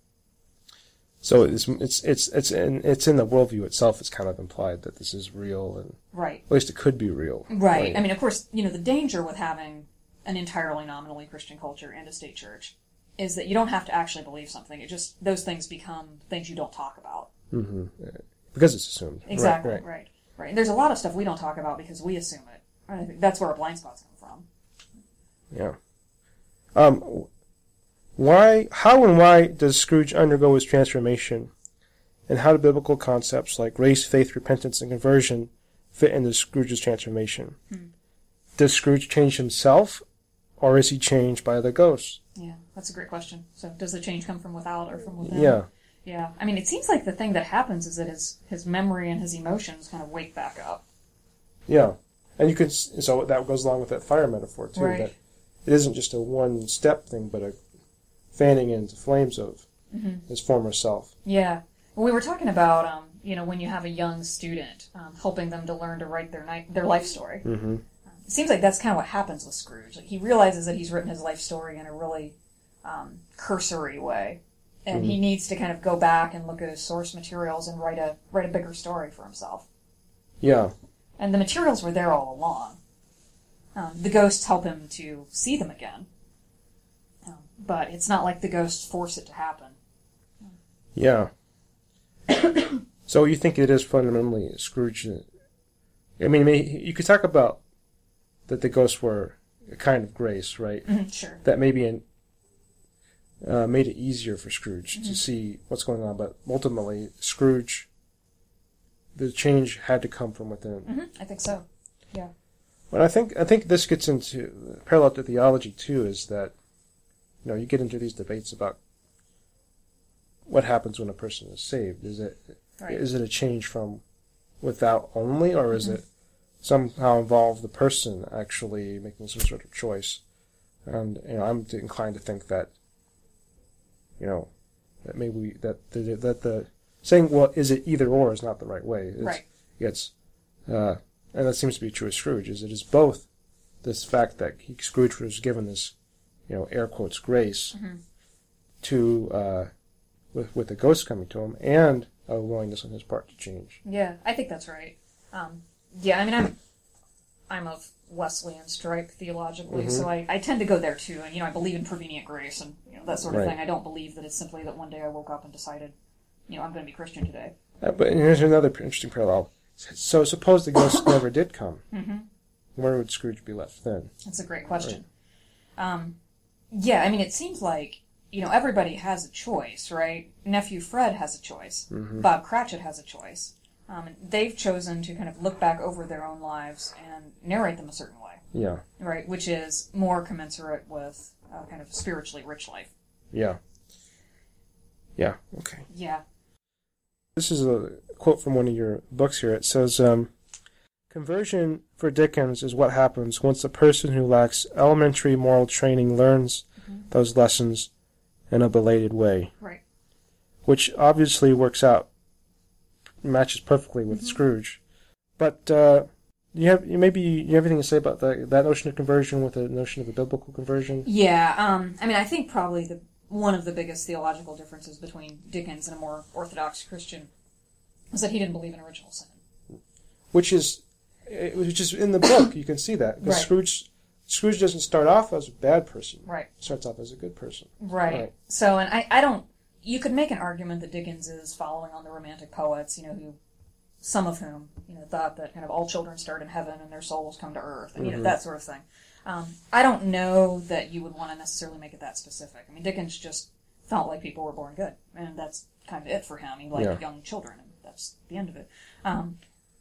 So it's it's it's it's in it's in the worldview itself. It's kind of implied that this is real, and right. at least it could be real. Right. I mean, of course, you know, the danger with having an entirely nominally Christian culture and a state church is that you don't have to actually believe something. It just, those things become things you don't talk about. Mm-hmm. Because it's assumed. Exactly. Right. Right. Right. Right. And there's a lot of stuff we don't talk about because we assume it. I think that's where our blind spots come from. Yeah. Um. Why? How and why does Scrooge undergo his transformation, and how do biblical concepts like grace, faith, repentance, and conversion fit into Scrooge's transformation. Hmm. Does Scrooge change himself, or is he changed by the ghost? Yeah, that's a great question. So does the change come from without or from within? Yeah. Yeah. I mean, it seems like the thing that happens is that his, his memory and his emotions kind of wake back up. Yeah. And you could, so that goes along with that fire metaphor, too. Right. That it isn't just a one-step thing, but a fanning into flames of mm-hmm. his former self. Yeah. Well, we were talking about, um, you know, when you have a young student, um, helping them to learn to write their ni- their life story. Mm-hmm. It seems like that's kind of what happens with Scrooge. Like, he realizes that he's written his life story in a really um, cursory way, and mm-hmm. he needs to kind of go back and look at his source materials and write a write a bigger story for himself. Yeah. And the materials were there all along. Um, the ghosts help him to see them again, um, but it's not like the ghosts force it to happen. Yeah. So you think it is fundamentally Scrooge? I mean, you could talk about that the ghosts were a kind of grace, right? Mm-hmm, sure. That maybe an, uh, made it easier for Scrooge mm-hmm. to see what's going on, but ultimately, Scrooge, the change had to come from within. Mm-hmm, I think so. Yeah. Well, I think I think this gets into parallel to theology too. Is that you know you get into these debates about what happens when a person is saved. Is it right. is it a change from without only, or is mm-hmm. it somehow involve the person actually making some sort of choice? And you know, I'm inclined to think that you know that maybe we, that the, that the saying well is it either or is not the right way. It's, right. It's uh, and that seems to be true of Scrooge. Is it is both this fact that he, Scrooge was given this you know air quotes grace mm-hmm. to uh, with with the ghost coming to him and a willingness on his part to change. Yeah, I think that's right. Um, yeah, I mean, I'm I'm of Wesleyan stripe theologically, mm-hmm. so I, I tend to go there too. And you know, I believe in prevenient grace and you know that sort of right. thing. I don't believe that it's simply that one day I woke up and decided, you know, I'm going to be Christian today. Uh, but here's another interesting parallel. So suppose the ghost never did come. Mm-hmm. Where would Scrooge be left then? That's a great question. Right. Um, yeah, I mean, it seems like you know everybody has a choice, right? Nephew Fred has a choice. Mm-hmm. Bob Cratchit has a choice. Um, and they've chosen to kind of look back over their own lives and narrate them a certain way. Yeah. Right, which is more commensurate with a kind of spiritually rich life. Yeah. Yeah, okay. Yeah. This is a quote from one of your books here. It says, um, conversion for Dickens is what happens once a person who lacks elementary moral training learns mm-hmm. those lessons in a belated way. Right. Which obviously works out, matches perfectly with mm-hmm. Scrooge. But uh, you have maybe you have anything to say about that, that notion of conversion with the notion of a biblical conversion? Yeah, um, I mean, I think probably the one of the biggest theological differences between Dickens and a more Orthodox Christian is that he didn't believe in original sin. Which is, which is in the book. You can see that because right. Scrooge, Scrooge doesn't start off as a bad person. Right. He starts off as a good person. Right. right. So, and I, I don't. You could make an argument that Dickens is following on the Romantic poets, you know, who, some of whom, you know, thought that kind of all children start in heaven and their souls come to earth, and, you mm-hmm. know, that sort of thing. Um, I don't know that you would want to necessarily make it that specific. I mean, Dickens just felt like people were born good, and that's kind of it for him. He liked yeah. young children, and that's the end of it. Um,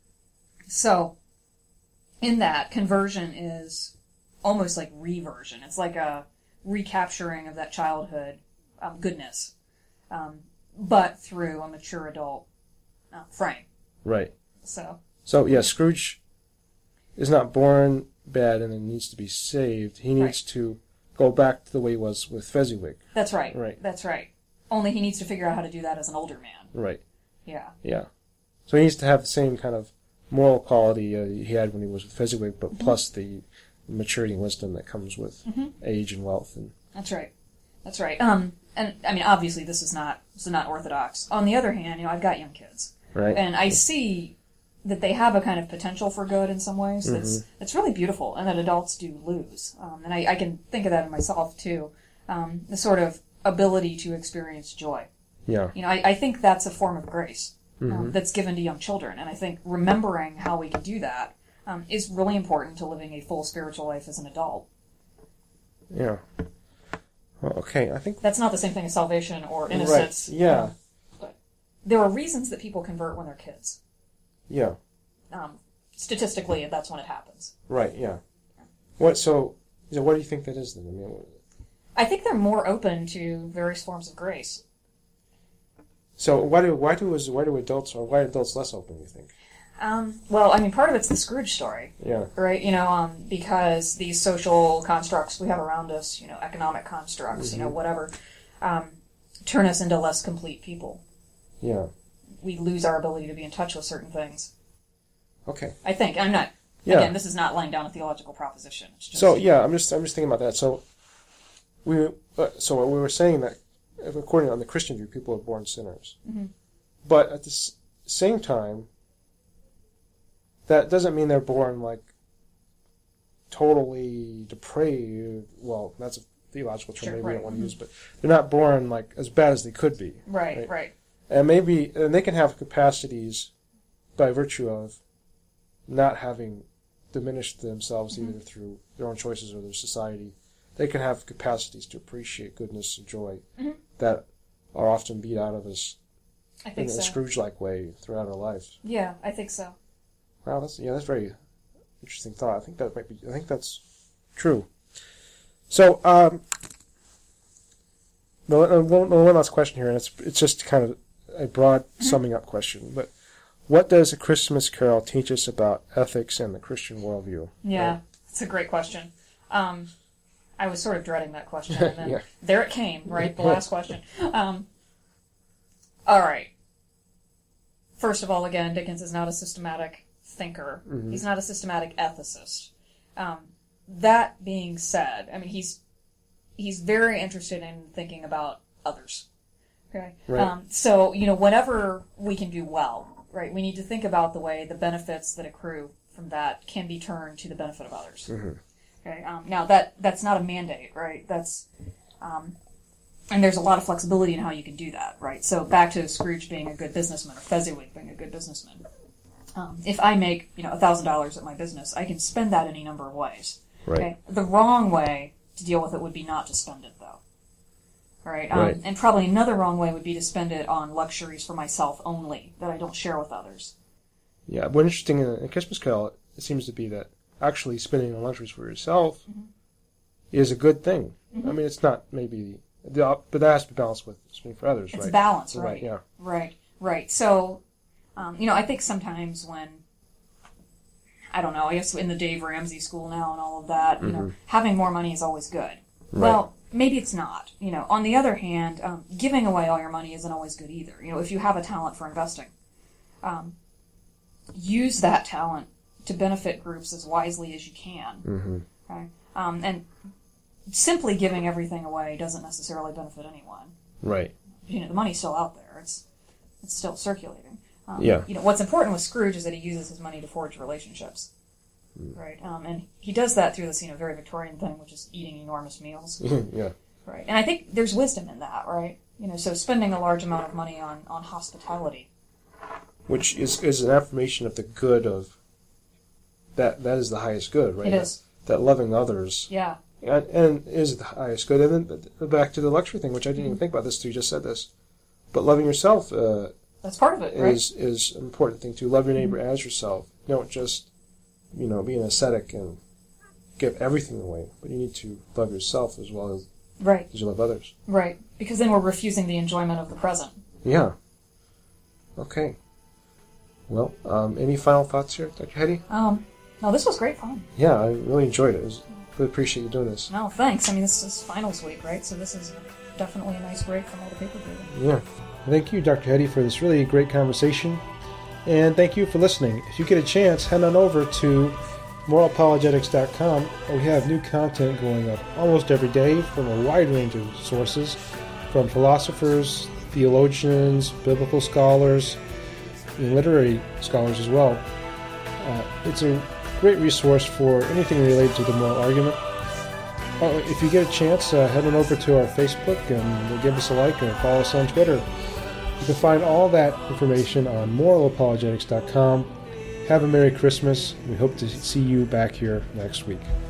so, in that, conversion is almost like reversion. It's like a recapturing of that childhood um, goodness, um, but through a mature adult uh, frame. Right. So. So yeah, Scrooge is not born bad and then needs to be saved. He needs right. to go back to the way he was with Fezziwig. That's right. Right. That's right. Only he needs to figure out how to do that as an older man. Right. Yeah. Yeah. So he needs to have the same kind of moral quality uh, he had when he was with Fezziwig, but mm-hmm. plus the maturity and wisdom that comes with mm-hmm. age and wealth. And that's right. That's right. Um, and I mean, obviously, this is not this is not orthodox. On the other hand, you know, I've got young kids, right, and I see that they have a kind of potential for good in some ways mm-hmm. that's that's really beautiful, and that adults do lose. Um, and I, I can think of that in myself too. Um, the sort of ability to experience joy. Yeah. You know, I, I think that's a form of grace um, mm-hmm. that's given to young children, and I think remembering how we can do that um, is really important to living a full spiritual life as an adult. Yeah. Well, okay, I think that's not the same thing as salvation or innocence. Right. Yeah. Um, but there are reasons that people convert when they're kids. Yeah. Um, statistically, that's when it happens. Right. Yeah. What? So, so what do you think that is then? I mean, I think they're more open to various forms of grace. So why do why do why do adults or why are adults less open? You think? Um, well, I mean, part of it's the Scrooge story. Yeah. Right. You know, um, because these social constructs we have around us, you know, economic constructs, mm-hmm. you know, whatever, um, turn us into less complete people. Yeah. We lose our ability to be in touch with certain things. Okay. I think I'm not. Yeah. Again, this is not laying down a theological proposition. It's just, so yeah, I'm just I'm just thinking about that. So we uh, so we were saying that according on the Christian view, people are born sinners, mm-hmm. but at the s- same time, that doesn't mean they're born like totally depraved. Well, that's a theological term sure, maybe right. we don't want to mm-hmm. use, but they're not born like as bad as they could be. Right, right. right. And maybe and they can have capacities by virtue of not having diminished themselves mm-hmm. either through their own choices or their society. They can have capacities to appreciate goodness and joy mm-hmm. that are often beat out of us I think in so. a Scrooge-like way throughout our lives. Yeah, I think so. Wow, that's yeah, that's very interesting thought. I think that might be. I think that's true. So, um, no, one, one last question here, and it's it's just kind of a broad mm-hmm. summing up question. But what does A Christmas Carol teach us about ethics and the Christian worldview? Yeah, right? It's a great question. Um, I was sort of dreading that question, and then yeah. there it came. Right, the last question. Um, all right. First of all, again, Dickens is not a systematic thinker. Mm-hmm. He's not a systematic ethicist. Um, that being said, I mean, he's he's very interested in thinking about others. Okay. Right. Um, so, you know, whenever we can do well, right, we need to think about the way the benefits that accrue from that can be turned to the benefit of others. Mm-hmm. Okay. Um, now, that that's not a mandate, right? That's um, and there's a lot of flexibility in how you can do that, right? So back to Scrooge being a good businessman, or Fezziwig being a good businessman. Um, if I make, you know, one thousand dollars at my business, I can spend that any number of ways. Right. Okay? The wrong way to deal with it would be not to spend it, though. All right? Um, right. And probably another wrong way would be to spend it on luxuries for myself only that I don't share with others. Yeah, what's interesting in A Christmas Carol, it seems to be that actually spending on luxuries for yourself mm-hmm. is a good thing. Mm-hmm. I mean, it's not maybe, the, but that has to be balanced with spending for others, it's right? It's balance, right? Right, yeah. Right, right. So, um, you know, I think sometimes when, I don't know, I guess in the Dave Ramsey school now and all of that, you mm-hmm. know, having more money is always good. Right. Well, maybe it's not. You know, on the other hand, um, giving away all your money isn't always good either. You know, if you have a talent for investing, um, use that talent to benefit groups as wisely as you can. Mm-hmm. Okay? Um, and simply giving everything away doesn't necessarily benefit anyone. Right. You know, the money's still out there. It's it's still circulating. Um, yeah. You know, what's important with Scrooge is that he uses his money to forge relationships. Mm. Right. Um, and he does that through this, you know, very Victorian thing, which is eating enormous meals. yeah. Right. And I think there's wisdom in that, right? You know, so spending a large amount of money on, on hospitality. Which is is an affirmation of the good of that that is the highest good, right? It is. That, that loving others. Yeah. And, and is the highest good. And then back to the luxury thing, which I didn't mm-hmm. even think about this till you just said this. But loving yourself uh, that's part of it, right? is is an important thing too. Love your neighbor mm-hmm. as yourself. You don't just, you know, be an ascetic and give everything away, but you need to love yourself as well as right. as you love others. Right. Because then we're refusing the enjoyment of the present. Yeah. Okay. Well, um, any final thoughts here, Doctor Hetty? Um, no, this was great fun. Yeah, I really enjoyed it. I was, really appreciate you doing this. No, thanks. I mean, this is finals week, right? So this is definitely a nice break from all the paper grading. Yeah. Thank you, Doctor Hetty, for this really great conversation. And thank you for listening. If you get a chance, head on over to moral apologetics dot com. We have new content going up almost every day from a wide range of sources, from philosophers, theologians, biblical scholars, and literary scholars as well. Uh, it's a great resource for anything related to the moral argument. Uh, if you get a chance, uh, head on over to our Facebook and give us a like or follow us on Twitter. You can find all that information on moral apologetics dot com. Have a Merry Christmas. We hope to see you back here next week.